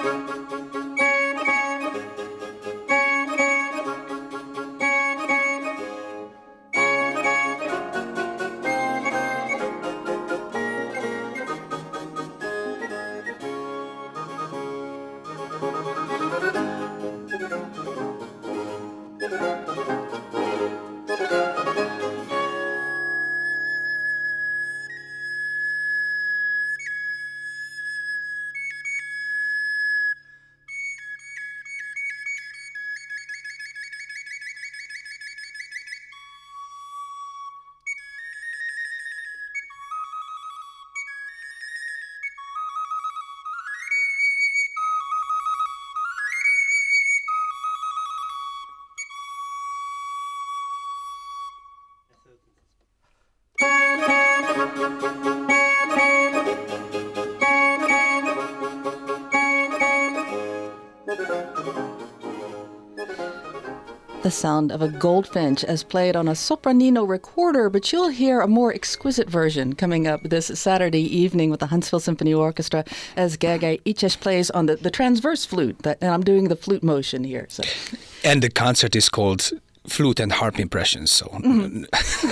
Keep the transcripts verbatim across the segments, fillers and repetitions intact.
The sound of a goldfinch as played on a sopranino recorder, but you'll hear a more exquisite version coming up this Saturday evening with the Huntsville Symphony Orchestra as Gergely Iches plays on the, the transverse flute, that, and I'm doing the flute motion here. So. And the concert is called Flute and Harp Impressions, so mm-hmm.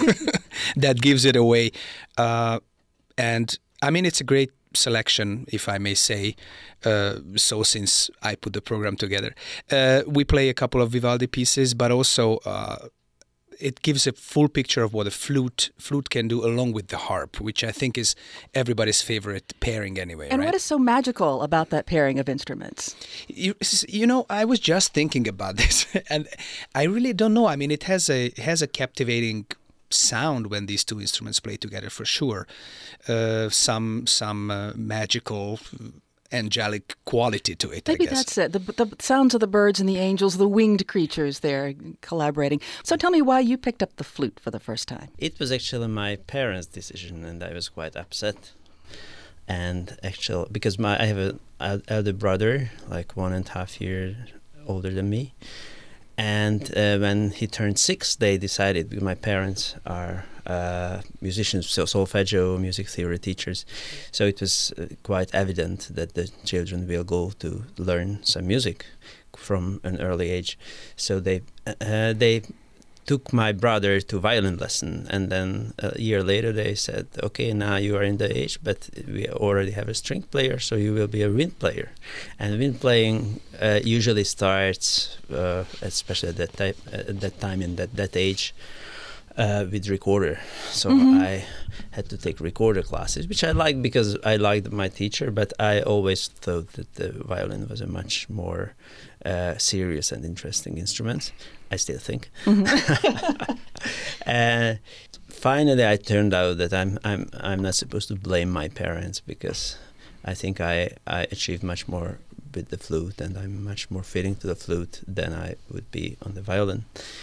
that gives it away. Uh, and I mean, it's a great selection, if I may say, uh, so since I put the program together. Uh, we play a couple of Vivaldi pieces, but also uh, it gives a full picture of what a flute flute can do along with the harp, which I think is everybody's favorite pairing anyway. And right? What is so magical about that pairing of instruments? You, you know, I was just thinking about this, and I really don't know. I mean, it has a it has a captivating sound when these two instruments play together, for sure. Uh, some some uh, magical, angelic quality to it. Maybe I guess. that's it. The, the sounds of the birds and the angels, the winged creatures there collaborating. So tell me why you picked up the flute for the first time. It was actually my parents' decision, and I was quite upset. And actually, because my I have an elder brother, like one and a half years older than me. And uh, when he turned six, they decided, because my parents are uh, musicians, so solfeggio, music theory teachers, so it was uh, quite evident that the children will go to learn some music from an early age. So they uh, they took my brother to violin lesson, and then a year later they said, okay, now you are in the age, but we already have a string player, so you will be a wind player. And wind playing uh, usually starts, uh, especially at that, type, at that time in that, that age, uh, with recorder. So mm-hmm. I had to take recorder classes, which I liked because I liked my teacher, but I always thought that the violin was a much more uh, serious and interesting instrument. I still think. Mm-hmm. uh, finally, I turned out that I'm I'm I'm not supposed to blame my parents, because I think I, I achieved much more with the flute, and I'm much more fitting to the flute than I would be on the violin.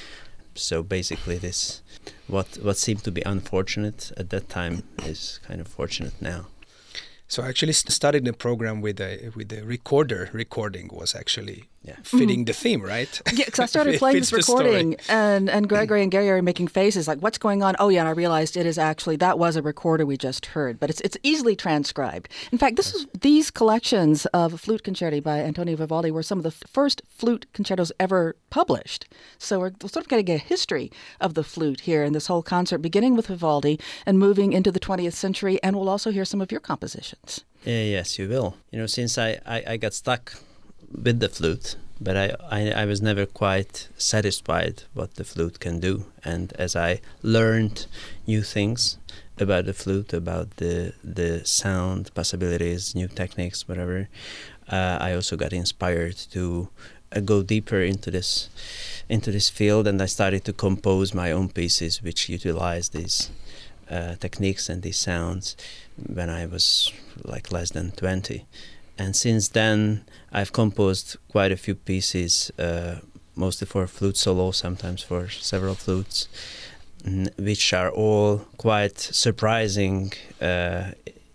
So basically, this what what seemed to be unfortunate at that time is kind of fortunate now. So I actually started the program with a with the recorder. Recording was actually yeah. fitting mm-hmm. the theme, right? Yeah, because I started playing this recording, and, and Gregory and Gary are making faces like, what's going on? Oh, yeah, and I realized it is actually, that was a recorder we just heard, but it's it's easily transcribed. In fact, this is these collections of flute concerti by Antonio Vivaldi were some of the first flute concertos ever published. So we're sort of getting a history of the flute here in this whole concert, beginning with Vivaldi and moving into the twentieth century, and we'll also hear some of your compositions. Uh, yes, you will. You know, since I, I, I got stuck with the flute, but I, I, I was never quite satisfied what the flute can do. And as I learned new things about the flute, about the the sound possibilities, new techniques, whatever, uh, I also got inspired to uh, go deeper into this into this field, and I started to compose my own pieces which utilize these uh, techniques and these sounds when I was like less than twenty. And since then, I've composed quite a few pieces, uh, mostly for flute solo, sometimes for several flutes, which are all quite surprising, uh,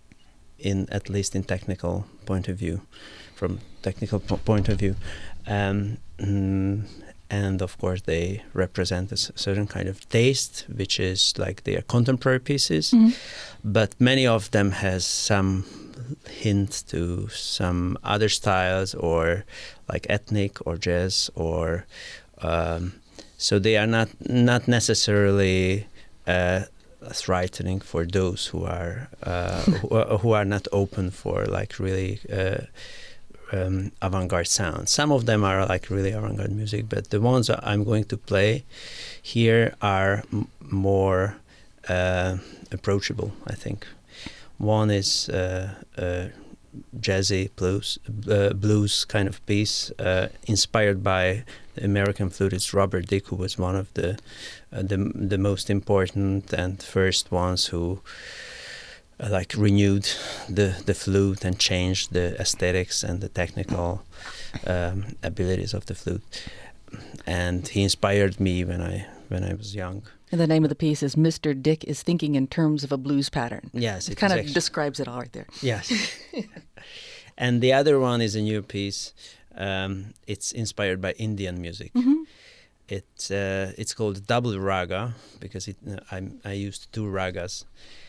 in at least in technical point of view, from technical po- point of view. Um, mm, and of course, they represent a s- certain kind of taste, which is like they are contemporary pieces, mm-hmm. but many of them has some hint to some other styles, or like ethnic or jazz, or um, so they are not not necessarily uh, threatening for those who are uh, who, are- who are not open for like really uh, um, avant-garde sounds. Some of them are like really avant-garde music, but the ones that I'm going to play here are m- more uh, approachable, I think. One is uh, uh, jazzy blues, uh, blues kind of piece, uh, inspired by the American flutist Robert Dick, who was one of the uh, the the most important and first ones who uh, like renewed the the flute and changed the aesthetics and the technical um, abilities of the flute. And he inspired me when I when I was young. And the name of the piece is Mister Dick is Thinking in Terms of a Blues Pattern. Yes, It it kind is of actu- describes it all right there. Yes. And the other one is a new piece. Um, it's inspired by Indian music. Mhm. It's uh, it's called Double Raga because it, uh, I I used two ragas,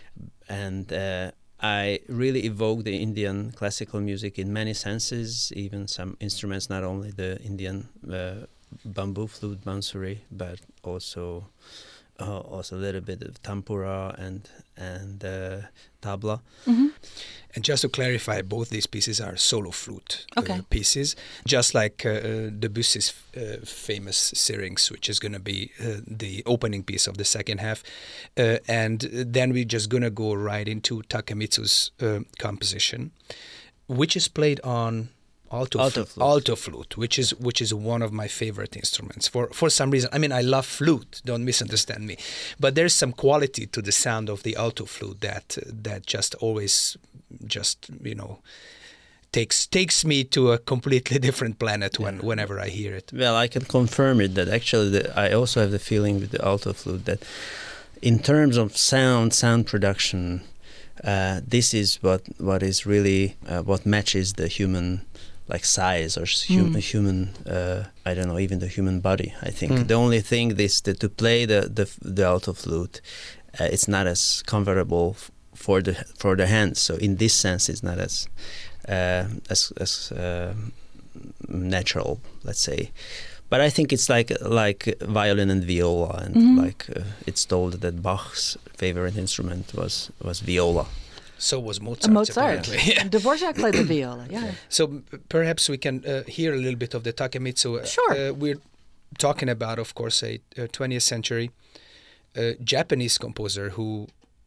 and uh, I really evoke the Indian classical music in many senses, even some instruments, not only the Indian uh, bamboo flute bansuri, but also uh, also a little bit of tampura and and uh, tabla. Mhm. And just to clarify, both these pieces are solo flute Okay. uh, pieces, just like uh, Debussy's uh, famous Syrinx, which is going to be uh, the opening piece of the second half. Uh, and then we're just going to go right into Takemitsu's uh, composition, which is played on alto, Alto flu- flute. alto flute, which is which is one of my favorite instruments for for some reason. I mean, I love flute. Don't misunderstand me, but there's some quality to the sound of the alto flute that that just always just you know takes takes me to a completely different planet when Yeah. whenever I hear it. Well, I can confirm it that actually the, I also have the feeling with the alto flute that in terms of sound, sound production, uh, this is what what is really uh, what matches the human like size or s- hum- Mm. human uh, I don't know, even the human body. I think Mm. the only thing is that to play the the, f- the alto flute, uh, it's not as comfortable f- for the for the hands. So in this sense, it's not as uh, as as uh, natural, let's say. But I think it's like like violin and viola, and Mhm. like uh, it's told that Bach's favorite instrument was was viola. So was Uh, Mozart. Mozart. apparently. And Dvorak played the viola, yeah. So m- perhaps we can uh, hear a little bit of the Takemitsu. Uh, Sure. Uh, we're talking about, of course, a, a twentieth century uh, Japanese composer who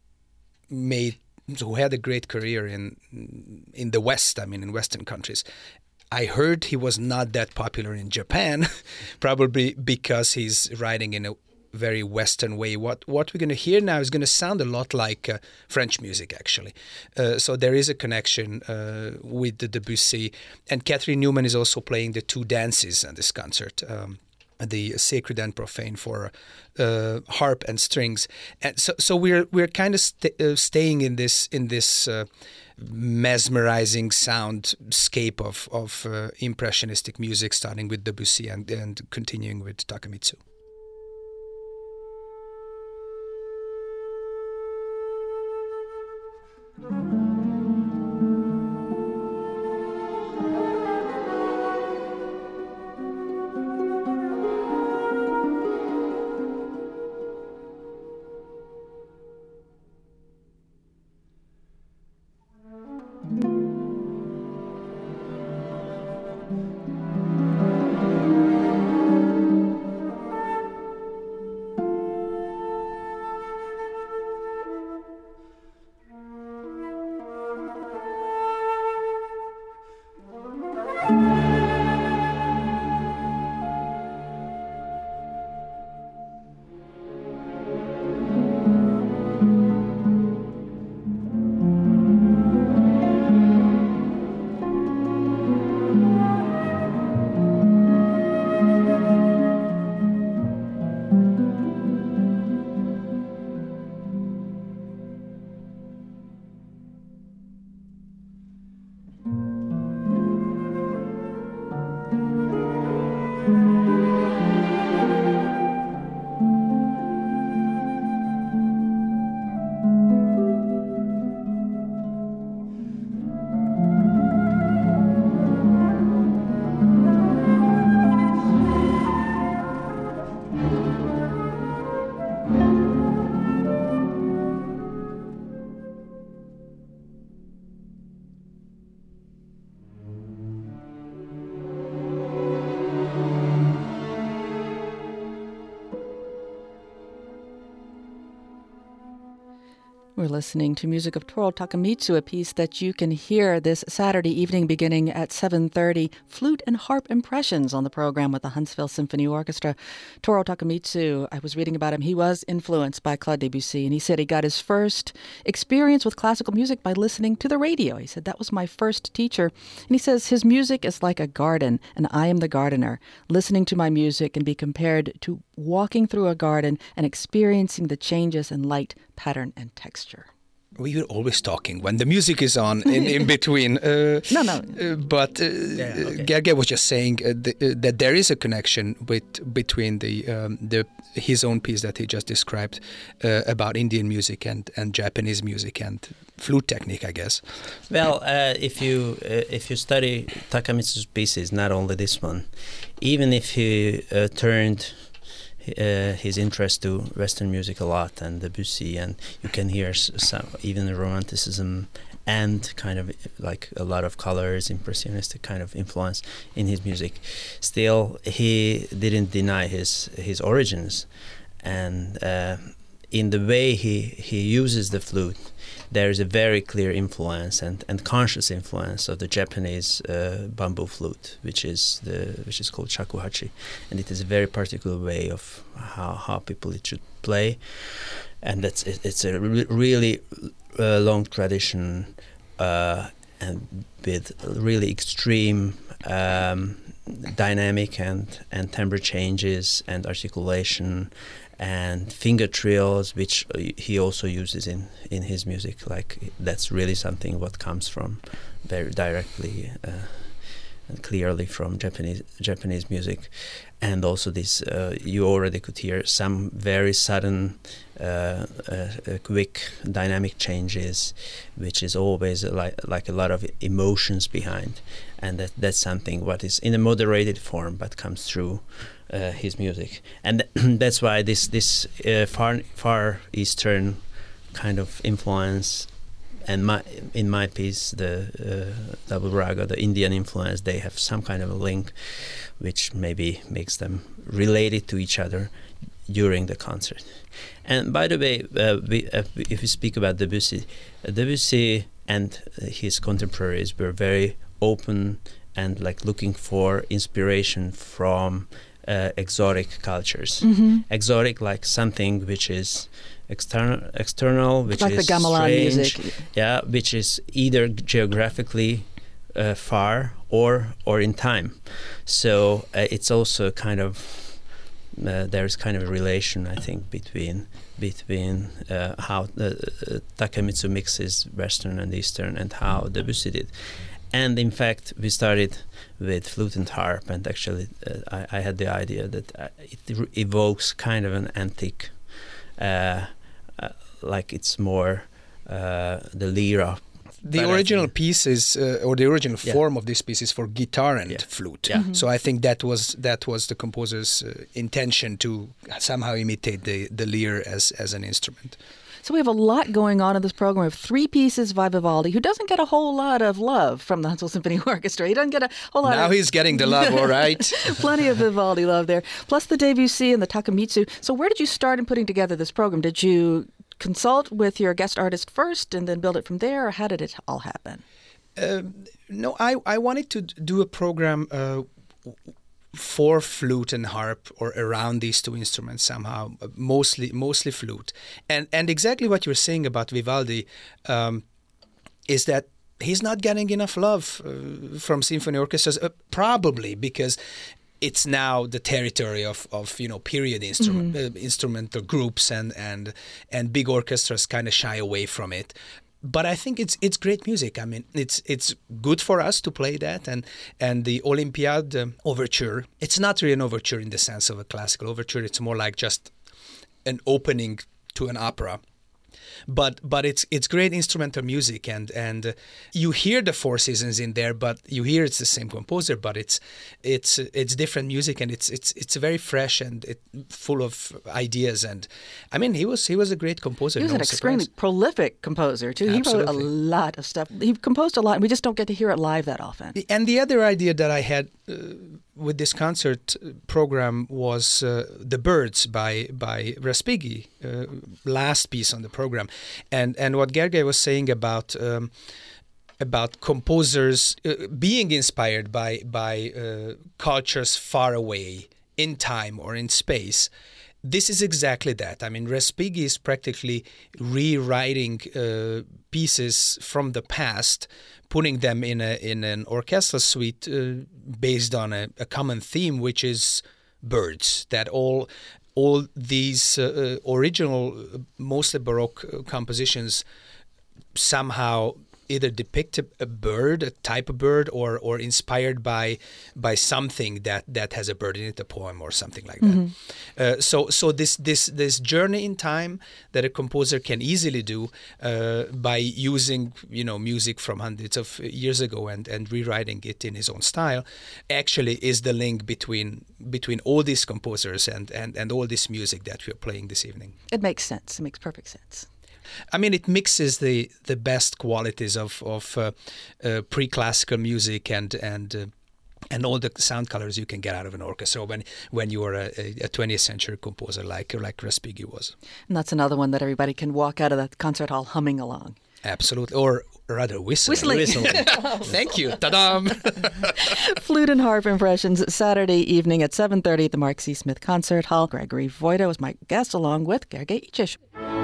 made, who had a great career in in the West. I mean, in Western countries. I heard he was not that popular in Japan, probably because he's writing in a very Western way. What what we're going to hear now is going to sound a lot like uh, French music, actually. Uh, so there is a connection uh, with the Debussy. And Catherine Newman is also playing the two dances in this concert. Um, the sacred and profane for uh, harp and strings, and so so we're we're kind of st- uh, staying in this in this uh, mesmerizing soundscape of of uh, impressionistic music, starting with Debussy and and continuing with Takemitsu. We're listening to music of Toru Takemitsu, a piece that you can hear this Saturday evening beginning at seven thirty, Flute and Harp Impressions on the program with the Huntsville Symphony Orchestra. Toru Takemitsu, I was reading about him, he was influenced by Claude Debussy, and he said he got his first experience with classical music by listening to the radio. He said, that was my first teacher. And he says, his music is like a garden, and I am the gardener. Listening to my music can be compared to walking through a garden and experiencing the changes in light, pattern, and texture. We were always talking when the music is on in, in between. Uh, no, no. Uh, but uh, yeah, okay. Gergely was just saying uh, the, uh, that there is a connection with between the um, the his own piece that he just described uh, about Indian music and, and Japanese music and flute technique, I guess. Well, uh, if you uh, if you study Takemitsu's pieces, not only this one, even if he uh, turned Uh, his interest to Western music a lot and Debussy, and you can hear some, even the Romanticism and kind of like a lot of colors, impressionistic kind of influence in his music. Still, he didn't deny his his origins, and uh, in the way he he uses the flute, there is a very clear influence and, and conscious influence of the Japanese uh, bamboo flute, which is the which is called shakuhachi, and it is a very particular way of how how people it should play, and that's it, it's a re- really uh, long tradition uh, and with really extreme um, dynamic and and timbre changes and articulation and finger trills, which he also uses in, in his music. Like, that's really something what comes from very directly uh, and clearly from Japanese Japanese music. And also this, uh, you already could hear some very sudden, uh, uh, quick dynamic changes, which is always like like a lot of emotions behind, and that that's something what is in a moderated form but comes through Uh, his music, and that's why this this uh, far far eastern kind of influence, and my in my piece the uh, double raga, the Indian influence, they have some kind of a link, which maybe makes them related to each other during the concert. And by the way, uh, we, uh, if we speak about Debussy, uh, Debussy and his contemporaries were very open and like looking for inspiration from Uh, exotic cultures. Mm-hmm. Exotic, like something which is external, external, which like is the gamelan strange, music. Yeah, which is either geographically uh, far or or in time. So uh, it's also kind of uh, there's kind of a relation, I think, between between uh, how the, uh, Takemitsu mixes Western and Eastern and how Debussy did. And in fact, we started with flute and harp, and actually uh, I, I had the idea that uh, it re- evokes kind of an antique, uh, uh, like it's more uh, the lira. The but original piece is, uh, or the original yeah. form of this piece is for guitar and yeah. flute. Yeah. Mm-hmm. So I think that was that was the composer's uh, intention to somehow imitate the, the lyre as, as an instrument. So we have a lot going on in this program. We have three pieces by Vivaldi, who doesn't get a whole lot of love from the Huntsville Symphony Orchestra. He doesn't get a whole lot now of... Now he's getting the love, all right. Plenty of Vivaldi love there. Plus the Debussy and the Takemitsu. So where did you start in putting together this program? Did you consult with your guest artist first and then build it from there, or how did it all happen? Uh, no, I, I wanted to do a program uh, for flute and harp, or around these two instruments somehow, mostly mostly flute. And and exactly what you're saying about Vivaldi um, is that he's not getting enough love uh, from symphony orchestras, uh, probably because it's now the territory of, of you know period instrument mm-hmm. uh, instrumental groups, and and and big orchestras kind of shy away from it. But I think it's it's great music. I mean, it's it's good for us to play that, and and the Olympiade um, overture. It's not really an overture in the sense of a classical overture. It's more like just an opening to an opera. But but it's it's great instrumental music, and and uh, you hear the Four Seasons in there, but you hear it's the same composer, but it's it's it's different music, and it's it's it's very fresh and it, full of ideas. And I mean, he was he was a great composer. He was no an extremely surprise. prolific composer too. Absolutely. He wrote a lot of stuff. He composed a lot, and we just don't get to hear it live that often. And the other idea that I had uh, with this concert program was uh, The Birds by by Respighi, uh, last piece on the program, and and what Gergely was saying about um, about composers uh, being inspired by by uh, cultures far away in time or in space. This is exactly that. I mean, Respighi is practically rewriting uh, pieces from the past, putting them in a in an orchestral suite uh, based on a, a common theme, which is birds. That all all these uh, original, mostly Baroque compositions somehow either depict a, a bird, a type of bird, or or inspired by by something that, that has a bird in it, a poem or something like that. Mm-hmm. Uh, so so this this this journey in time that a composer can easily do uh, by using you know music from hundreds of years ago and, and rewriting it in his own style, actually is the link between between all these composers and, and, and all this music that we're playing this evening. It makes sense. It makes perfect sense. I mean, it mixes the, the best qualities of of uh, uh, pre-classical music and and uh, and all the sound colors you can get out of an orchestra when when you are a, a twentieth century composer like like Respighi was. And that's another one that everybody can walk out of the concert hall humming along. Absolutely, or rather whistling. Whistling. whistling. Thank you. Ta-dam! Flute and Harp Impressions, Saturday evening at seven thirty at the Mark C. Smith Concert Hall. Gregory Wojda was my guest, along with Gergely Icic.